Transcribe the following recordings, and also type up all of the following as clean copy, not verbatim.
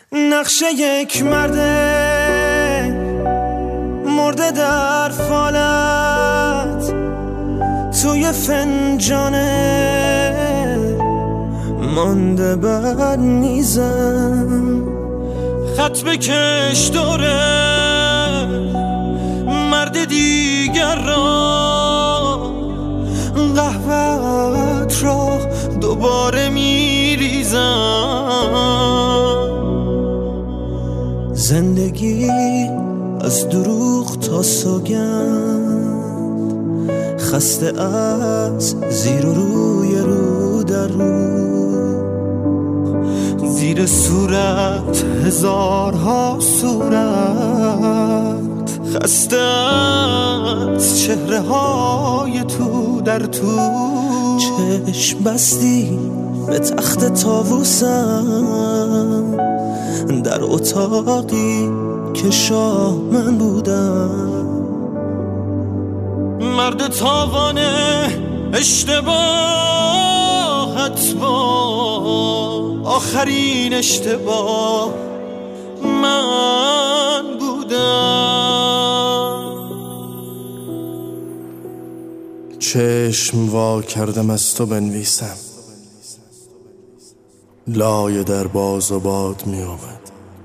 نقشه یک مرده مرده در فالت توی فنجانه مانده بر میزم. خط بکش دوره مرد دیگر را، قهوه‌ات را دوباره میریزم. زندگی از دروغ تا سوگند، خسته از زیر و روی رو در رو، زیر صورت هزارها صورت، خسته از چهره های تو در تو. چشم بستی به تخت طاووسم، در اتاقی که شاه من بودم. مرد تاوانه اشتباهت با آخرین اشتباه من بودم. چشم وا کردم از تو بنویسم، لایه در باز و باد می آمد.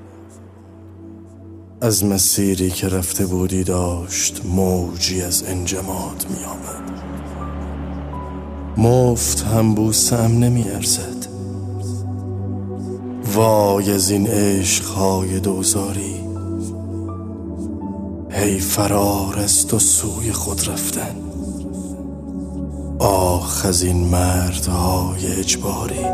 از مسیری که رفته بودی داشت موجی از انجماد می آمد. مفت هم بوسم نمی ارزد. وای از این عشقهای دوزاری، هی فرار از تو سوی خود رفتن. آخ از این مردهای اجباری،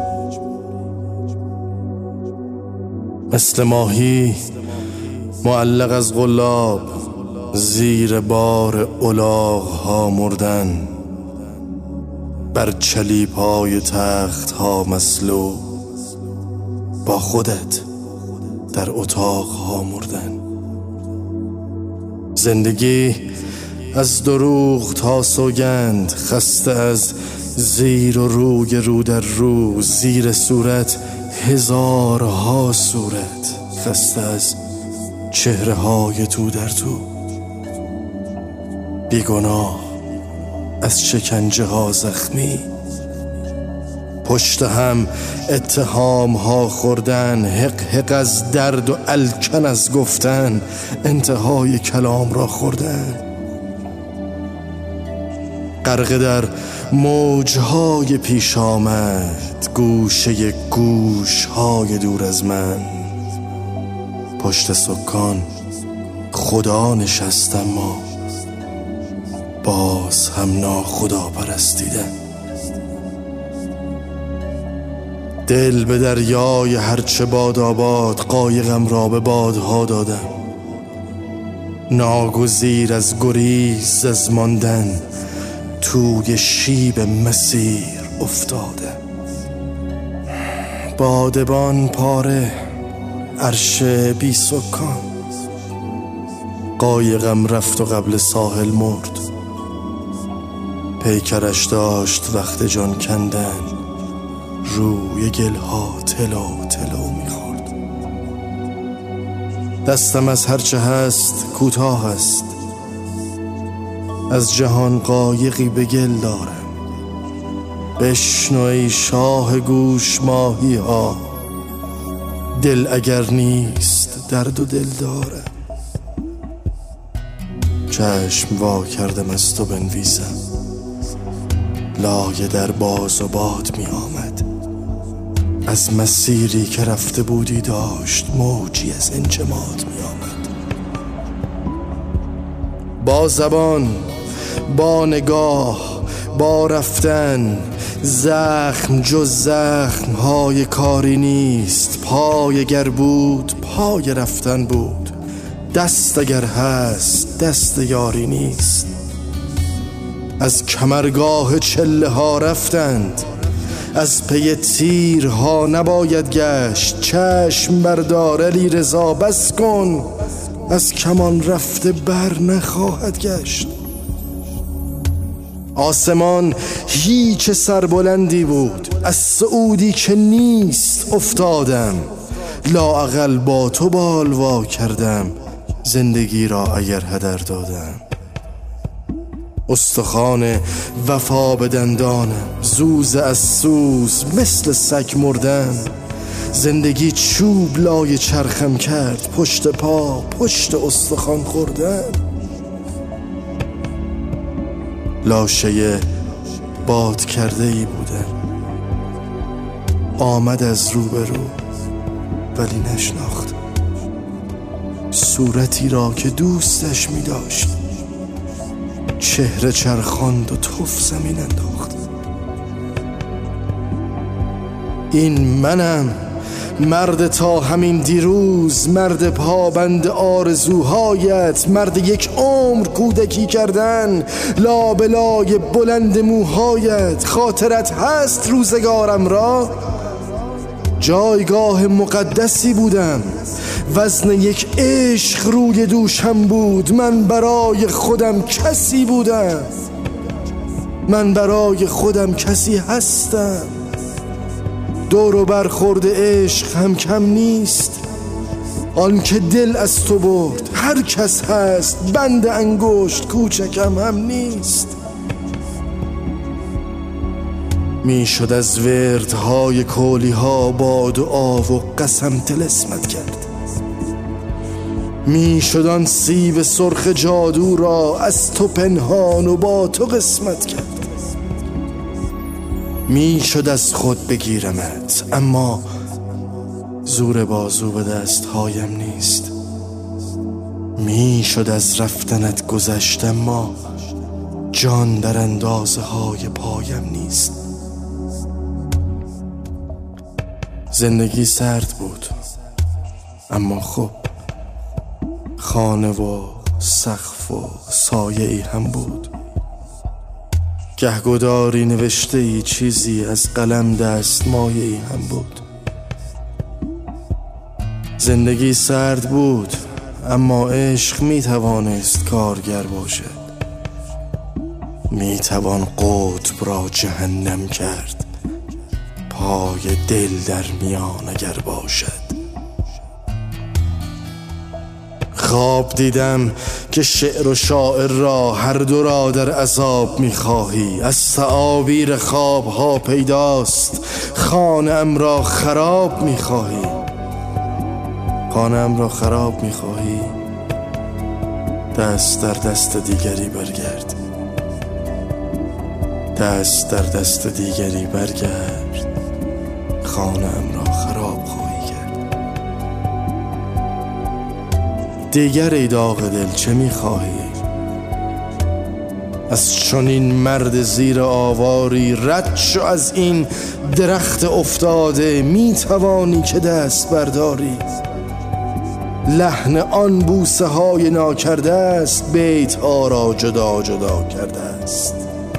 مثل ماهی معلق از قلاب زیر بار الاغ‌ها مردن، بر چلیپای تخت‌ها مسلوب با خودت در اتاق‌ها مردن. زندگی از دروغ تا سوگند، خسته از زیر و روی رو در رو، زیر صورت هزارها صورت، خسته از چهره های تو در تو. بیگناه از شکنجه ها زخمی، پشت هم اتهام ها خوردن، حق حق از درد و الکن از گفتن، انتهای کلام را خوردن. غرق در موجهای پیش آمد، گوشه گوشهای دور از من. پشت سکان خدا نشست، اما باز هم ناخدا پرستیدن. دل به دریای هرچه باد آباد، قایقم را به بادها دادم. ناگزیر از گریز از ماندن، توی شیب مسیر افتاده. بادبان پاره، عرش بی سکان، قایقم رفت و قبل ساحل مرد. پیکرش داشت وقت جان کندن، روی گلها تلو تلو میخورد. دستم از هرچه هست کوتاه است، از جهان قایقی به گل دارم. بشنو ای شاه گوش ماهی ها، دل اگر نیست درد و دل دارم. چشم وا کردم از تو بنویسم، لایه در باز و باد می آمد. از مسیری که رفته بودی داشت موجی از انجماد می آمد. با زبان، با نگاه، با رفتن، زخم جز زخم های کاری نیست. پای اگر بود پای رفتن بود، دست اگر هست دست یاری نیست. از کمرگاه چله ها رفتند، از پی تیرها نباید گشت. چشم بردار علی رضا بس کن، از کمان رفته بر نخواهد گشت. آسمان هیچ سربلندی بود، از صعودی که نیست افتادم. لااقل با تو بالوا کردم، زندگی را اگر هدر دادم. استخوان وفا به دندانم، زوز از سوز مثل سگ مردم. زندگی چوب لای چرخم کرد، پشت پا پشت استخوان خوردم. لاشه باد کرده ای بودم، آمد از روبرو ولی نشناخت صورتی را که دوستش می داشت. چهره چرخاند و تف زمین انداخت. این منم، مرد تا همین دیروز، مرد پابند آرزوهایت، مرد یک عمر کودکی کردن، لابلای بلند موهایت. خاطرت هست روزگارم را؟ جایگاه مقدسی بودم، وزن یک عشق روی دوشم بود. من برای خودم کسی بودم، من برای خودم کسی هستم. دور و برخورد عشق هم کم نیست، آن که دل از تو برد هر کس هست. بند انگشت کوچکم هم نیست. می شد از وردهای کولی ها با دعا و قسم طلسمت کرد. می شد آن سیب سرخ جادو را از تو پنهان و با تو قسمت کرد. می شد از خود بگیرمت، اما زور بازو به دستهایم نیست. می شد از رفتنت گذشت، اما جان در اندازه های پایم نیست. زندگی سرد بود، اما خب خانه و سقف و سایه ای هم بود. گهگداری نوشته ای چیزی از قلم دست مایه ای هم بود. زندگی سرد بود، اما عشق می توانست کارگر باشد. می توان قطب را جهنم کرد، پای دل در میان اگر باشد. خواب دیدم که شعر و شاعر را هر دو را در عذاب می‌خواهی. از تعابیر خواب‌ها پیداست خانه‌ام را خراب می‌خواهی. خانه‌ام را خراب می‌خواهی، دست در دست دیگری برگرد. دست در دست دیگری برگرد، خانه‌ام را خراب خواهی کرد. دیگر ای داغ دل چه می‌خواهی؟ از چنین مرد زیر آواری رد شو از این درخت افتاده. می‌توانی که دست برداری، لحن آن بوسه های ناکرده است، بیت ها را جدا جدا کرده است.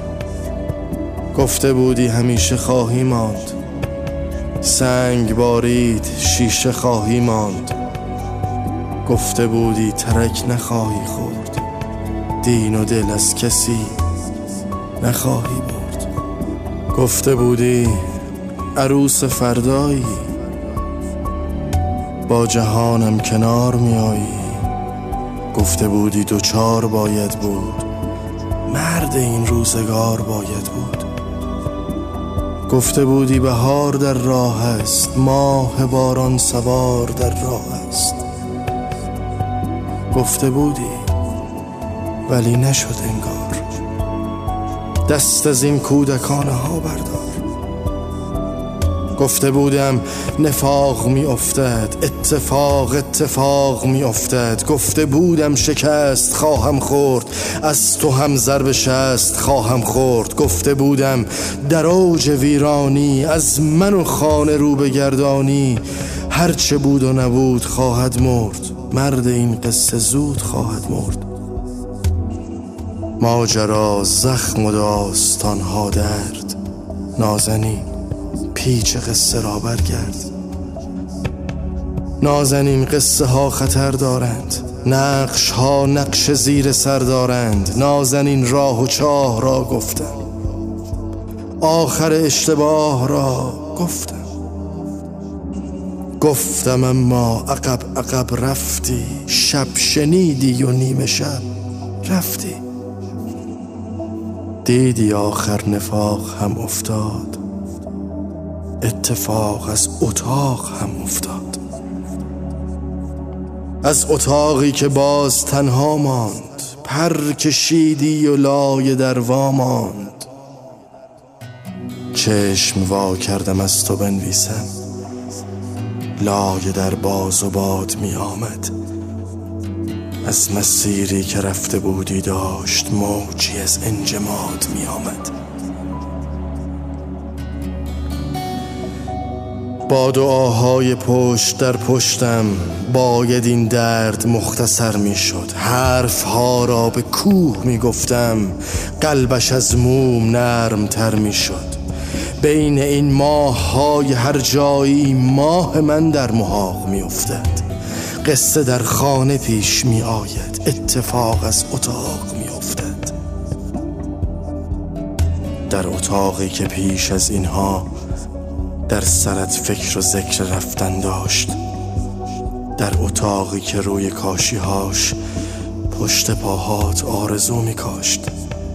گفته بودی همیشه خواهی ماند، سنگ بارید شیشه خواهی ماند. گفته بودی ترک نخواهی خورد، دین و دل از کسی نخواهی برد. گفته بودی عروس فردایی، با جهانم کنار می آیی. گفته بودی دوچار باید بود، مرد این روزگار باید بود. گفته بودی بهار در راه است، ماه باران سوار در راه است. گفته بودی ولی نشد انگار. دست از این کودکانه ها بردار. گفته بودم نفاق می افتد، اتفاق می افتد. گفته بودم شکست خواهم خورد، از تو هم ضرب شست خواهم خورد. گفته بودم در اوج ویرانی، از من و خانه رو بگردانی. هرچه بود و نبود خواهد مرد، مرد این قصه زود خواهد مرد. ماجرا زخم و داستانها درد، نازنین پیچ قصه را برگرد. نازنین قصه ها خطر دارند، نقش ها نقش زیر سر دارند. نازنین راه و چاه را گفتم، آخر اشتباه را گفتم. گفتم اما عقب رفتی، شب شنیدی و نیمه شب رفتی. دیدی آخر نفاق هم افتاد، اتفاق از اتاق هم افتاد. از اتاقی که باز تنها ماند، پر کشیدی و لای در وا ماند. چشم وا کردم از تو بنویسم، لای در باز و باد می آمد. از مسیری که رفته بودی داشت موجی از انجماد می آمد. با دعاهای پشت در پشتم باید این درد مختصر می شد. حرف ها را به کوه می گفتم، قلبش از موم نرم تر می شد. بین این ماه های هر جایی ماه من در محاق می افتد. قصه در خانه پیش می آید، اتفاق از اتاق می افتد. در اتاقی که پیش از اینها در سرت فکر و ذکر رفتن داشت، در اتاقی که روی کاشیهاش پشت پاهات آرزو می کاشت.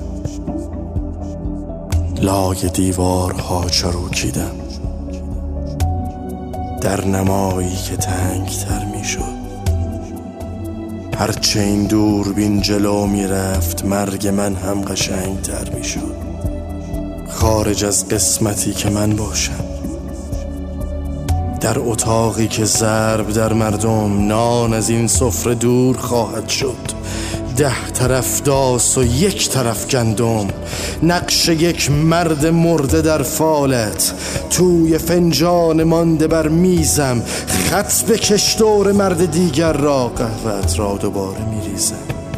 لای دیوارها چروکیدم، در نمایی که تنگ تر می شد. هرچه این دوربین جلو می رفت مرگ من هم قشنگ تر می شد. خارج از قسمتی که من باشم، در اتاقی که ضرب در مردم، نان از این سفره دور خواهد شد. 10 طرف داس و 1 طرف گندم، نقش یک مرد مرده در فالت. توی فنجان مانده بر میزم، خط بکش دور مرد دیگر را، قهوه‌ات را دوباره میریزم.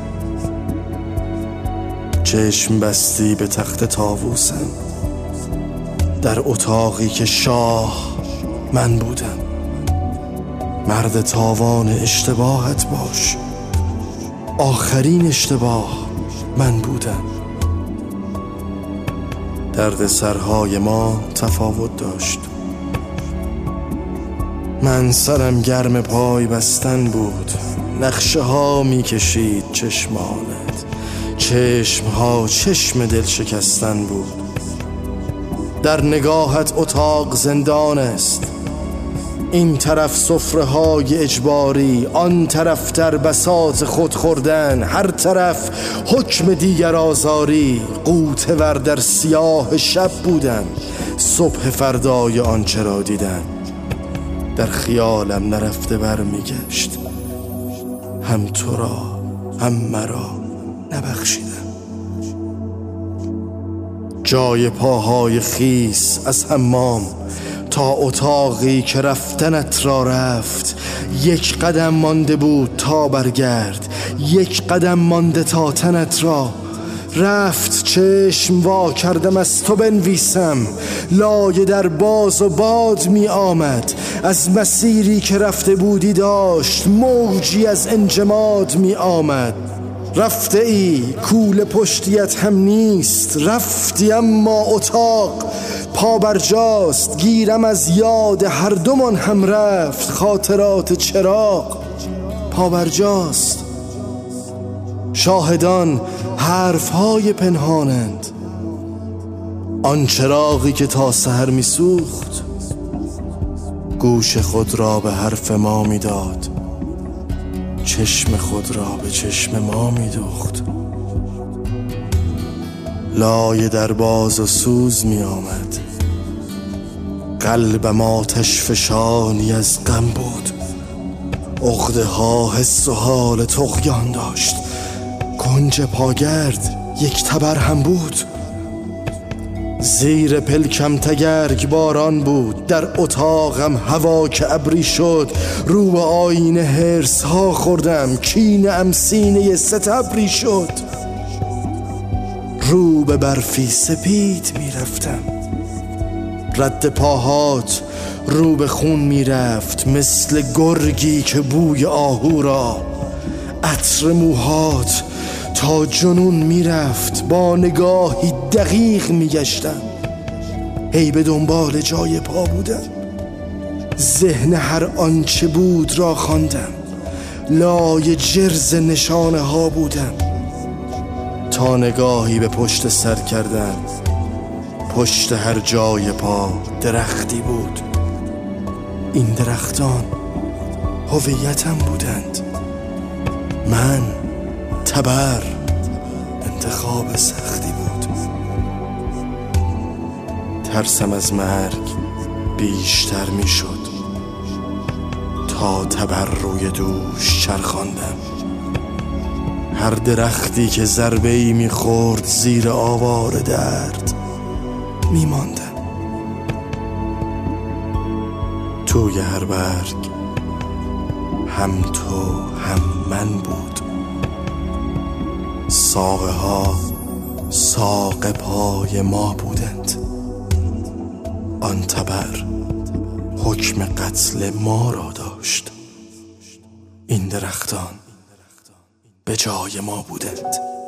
چشم بستی به تخت طاووسم، در اتاقی که شاه من بودم. مرد تاوان اشتباهت باش، آخرین اشتباه من بودم. درد سرهای ما تفاوت داشت. من سرم گرم پای بستن بود، نقشه ها می کشید چشمانت، چشم ها چشم دل شکستن بود. در نگاهت اتاق زندان است، این طرف سفره های اجباری، آن طرف در بساط خود خوردن، هر طرف حکم دیگر آزاری. غوطه ور در سیاه شب بودم، صبح فردای آنچه را دیدم. در خیالم نرفته بر می گشت، هم تو را هم مرا نبخشیدم. جای پاهای خیس از حمام تا اتاقی که رفتنت را رفت، 1 قدم مانده بود تا برگرد، 1 قدم مانده تا تنت را رفت. چشم وا کردم از تو بنویسم، لایه در باز و باد می آمد. از مسیری که رفته بودی داشت موجی از انجماد می آمد. رفته ای کوله پشتیت هم نیست، رفتی اما اتاق پا برجاست. گیرم از یاد هر دومان هم رفت، خاطرات چراغ پا برجاست. شاهدان حرفهای پنهانند، آن چراغی که تا سحر می سوخت گوش خود را به حرف ما می داد، چشم خود را به چشم ما می دوخت. لایه در باز و سوز می آمد، قلبم آتش فشانی از غم بود. عقده ها حس و حال طغیان داشت، کنج پاگرد 1 تبر هم بود. زیر پلکم تگرگ باران بود، در اتاقم هوا که ابری شد. رو به آینه هرس ها خوردم، کینه ام سینه ستبری شد. رو به برفی سپید می رفتم، رد پاهات رو به خون می رفت. مثل گرگی که بوی آهو را، عطر موهات تا جنون می رفت. با نگاهی دقیق می گشتم، هی به دنبال جای پا بودم. ذهن هر آنچه بود را خواندم، لای جرز نشانه ها بودم، تا نگاهی به پشت سر کردم. پشت هر جای پا درختی بود. این درختان هویتم بودند. من تبر انتخاب سختی بود. ترسم از مرگ بیشتر می شد تا تبر روی دوش چرخاندم. هر درختی که ضربه‌ای می خورد زیر آوار درد می ماندم. توی هر برگ هم تو هم من بود. ساقه ها ساق پای ما بودند. آن تبر حکم قتل ما را داشت. این درختان به جای ما بودند.